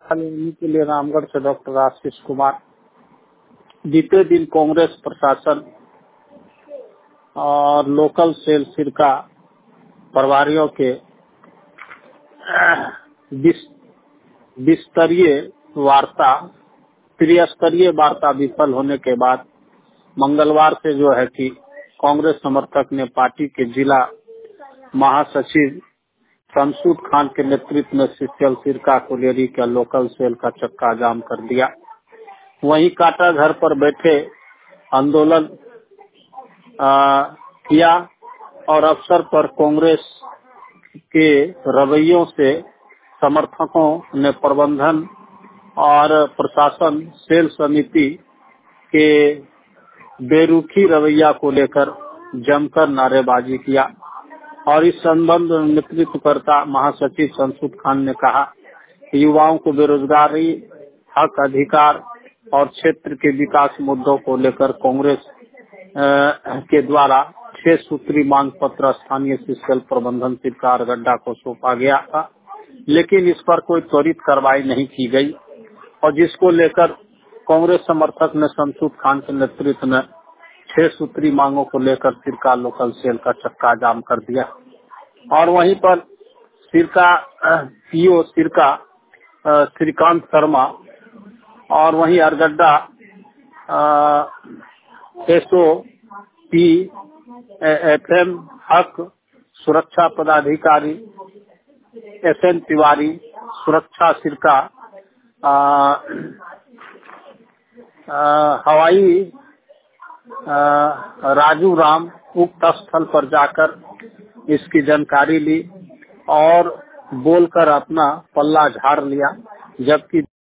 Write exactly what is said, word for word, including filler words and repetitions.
उन्हीं के लिए रामगढ़ से डॉक्टर आशीष कुमार। बीते दिन कांग्रेस प्रशासन और लोकल सेल सिरका प्रभारियों के विस्तरीय वार्ता त्रिस्तरीय वार्ता विफल होने के बाद मंगलवार से जो है कि कांग्रेस समर्थक ने पार्टी के जिला महासचिव शमसूद खान के नेतृत्व में सीसीएल सिरका कोलियरी का लोकल सेल का चक्का जाम कर दिया। वहीं काटा घर पर बैठे आंदोलन आ, किया और अवसर पर कांग्रेस के रवैयों से समर्थकों ने प्रबंधन और प्रशासन सेल समिति के बेरुखी रवैया को लेकर जमकर नारेबाजी किया और इस संबंध में नेतृत्वकर्ता महासचिव शमसूद खान ने कहा कि युवाओं को बेरोजगारी, हक अधिकार और क्षेत्र के विकास मुद्दों को लेकर कांग्रेस के द्वारा छह सूत्री मांग पत्र स्थानीय सीसीएल प्रबंधन सिरका अरगड्डा को सौंपा गया था, लेकिन इस पर कोई त्वरित कार्रवाई नहीं की गई और जिसको लेकर कांग्रेस समर्थक ने शमसूद खान के नेतृत्व में छह सूत्री मांगों को लेकर सिरका लोकल सेल का चक्का जाम कर दिया। और वहीं पर सिरका पीओ सिरका श्रीकांत शर्मा और वहीं अरगड्डा एसओ पी एफएम हक सुरक्षा पदाधिकारी एस एन तिवारी सुरक्षा सिरका आ, आ, हवाई आ, राजू राम उक्त स्थल पर जाकर इसकी जानकारी ली और बोलकर अपना पल्ला झाड़ लिया, जबकि